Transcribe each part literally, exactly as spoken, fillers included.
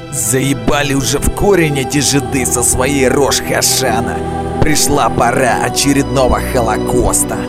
Заебали уже в корень эти жиды со своей Рош Хашана. Пришла пора очередного Холокоста.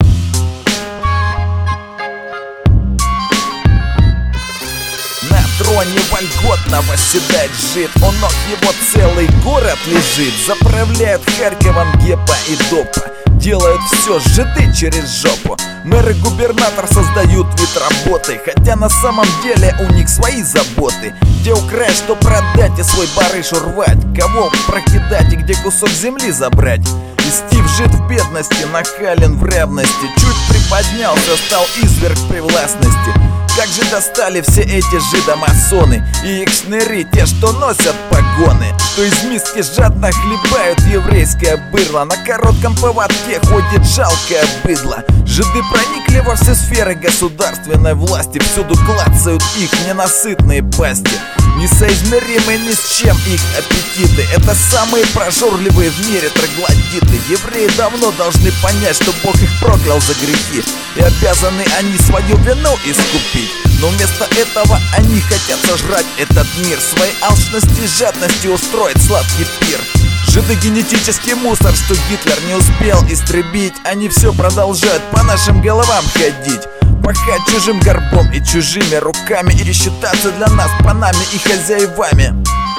На троне вольготно восседает жид, у ног его целый город лежит. Заправляют Харьковом Гепа и Допа, делают все жиды через жопу. Мэр и губернатор создают вид работы, хотя на самом деле у них свои заботы. Где украсть, что продать и свой барыш урвать, кого прокидать и где кусок земли забрать. И Стив жид в бедности, нахален в ревности, чуть приподнялся, стал изверг при властности. Как же достали все эти жидомасоны и их шныры, те, что носят погоны, что из миски жадно хлебают еврейское быдло. На коротком поводке ходит жалкое быдло. Жиды проникли во все сферы государственной власти, всюду клацают их ненасытные пасти. Несоизмеримы ни с чем их аппетиты, это самые прожорливые в мире троглодиты. Евреи давно должны понять, что Бог их проклял за грехи, и обязаны они свою вину искупить. Но вместо этого они хотят сожрать этот мир, своей алчности и жадности устроить сладкий пир. Жиды генетический мусор, что Гитлер не успел истребить. Они все продолжают по нашим головам ходить, пахать чужим горбом и чужими руками, и считаться для нас панами и хозяевами.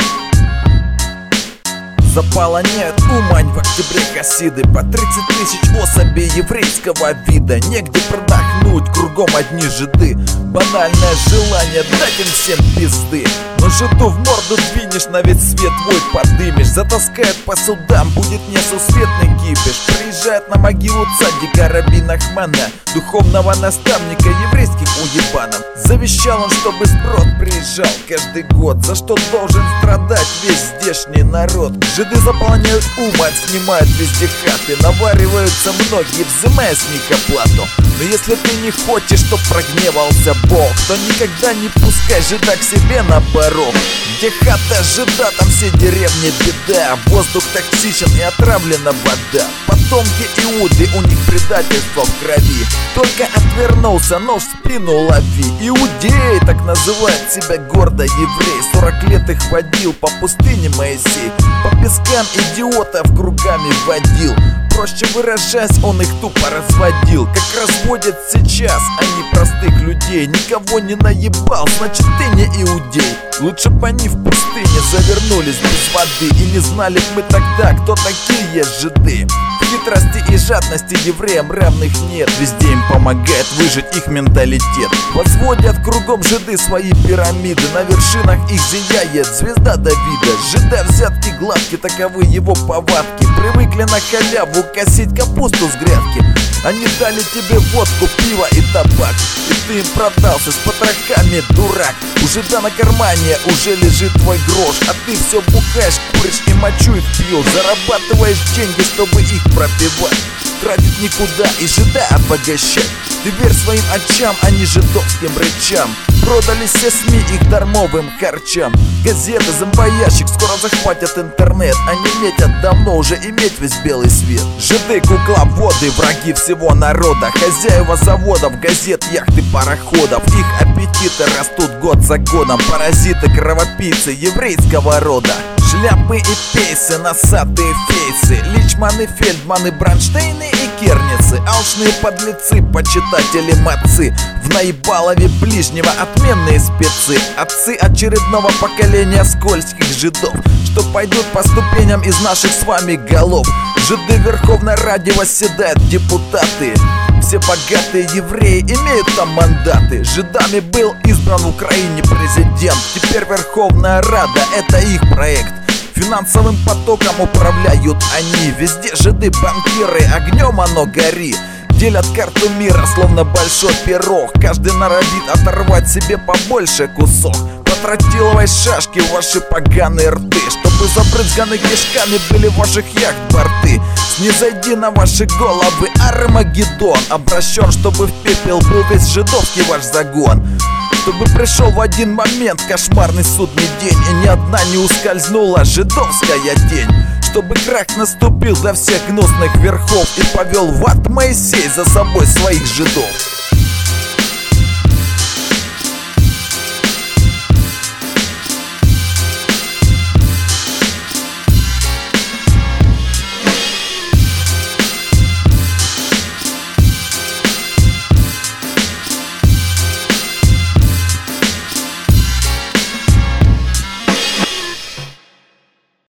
Заполоняют Умань в октябре хасиды, по тридцать тысяч особей еврейского вида. Негде продохнуть, кругом одни жиды, банальное желание дать им всем пизды. Но жиду в морду двинешь, на весь свет вой подымешь. Затаскают по судам, будет несусветный кипиш. Приезжает на могилу цадика Раби Нахмана, духовного наставника еврейских уебанов. Завещал он, чтобы сброд приезжал каждый год, за что должен страдать весь здешний народ. Жиды заполняют Умань, снимают везде хаты, навариваются многие, взимая с них оплату. Но если ты не хочешь, чтоб прогневался Бог, то никогда не пускай жида к себе на порог. Где хата жида, там все деревни беда, воздух токсичен и отравлена вода. Потомки Иуды, у них предательство в крови, только отвернулся, нож в спину лови. Иудеи, так называют себя гордо еврей, сорок лет их водил по пустыне Моисей, по пескам идиотов кругами водил. Проще выражаясь, он их тупо разводил, как разводят сейчас они простых людей. Никого не наебал, значит ты не иудей. Лучше бы они в пустыне завернулись без воды, и не знали б мы тогда, кто такие жиды. В хитрости и жадности евреям равных нет, везде им помогает выжить их менталитет. Возводят кругом жиды свои пирамиды, на вершинах их зияет звезда Давида. Жида взятки гладки, таковы его повадки, привыкли на халяву косить капусту с грядки. Они дали тебе водку, пиво и табак, и ты им продался с потрохами, дурак. У жида на кармане уже лежит твой грош, а ты все бухаешь, куришь и мочу их пьешь. Зарабатываешь деньги, чтобы их пропивать, тратить никуда и жида обогащать. Ты верь своим очам, а не жидовским рычам. Продали все СМИ их дармовым харчам. Газеты, зомбоящик, скоро захватят интернет. Они метят давно уже иметь весь белый свет. Жиды, кукловоды, враги всего народа, хозяева заводов, газет, яхт и пароходов. Их аппетиты растут год за годом, паразиты, кровопийцы еврейского рода. Шляпы и пейсы, носатые фейсы, личманы, фельдманы, бронштейны и керницы. Алчные подлецы, почитатели мацы, в наебалове ближнего отменные спецы. Отцы очередного поколения скользких жидов, что пойдут по ступеням из наших с вами голов. Жиды в Верховной Раде восседают депутаты, все богатые евреи имеют там мандаты. Жидами был избран в Украине президент, теперь Верховная Рада — это их проект. Финансовым потоком управляют они, везде жиды банкиры, огнем оно гори. Делят карту мира, словно большой пирог, каждый норовит оторвать себе побольше кусок. Потротиловой шашки в ваши поганые рты, чтобы забрызганы кишками были ваших яхт борты. Снизойди на ваши головы Армагеддон, обращен, чтобы в пепел был весь жидовский ваш загон. Чтобы пришел в один момент кошмарный судный день, и ни одна не ускользнула жидовская тень. Чтобы крах наступил для всех гнусных верхов, и повел в ад Моисей за собой своих жидов.